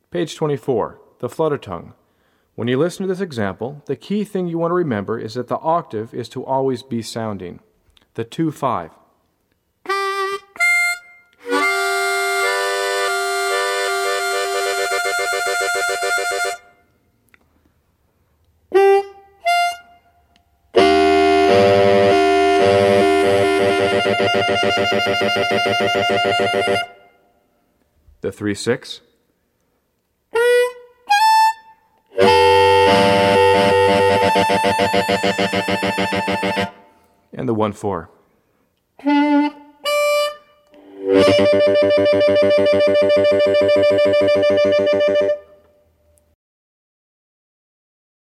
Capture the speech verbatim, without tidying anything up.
Page twenty-four, the flutter tongue. When you listen to this example, the key thing you want to remember is that the octave is to always be sounding. The two five. The three six. And the one four.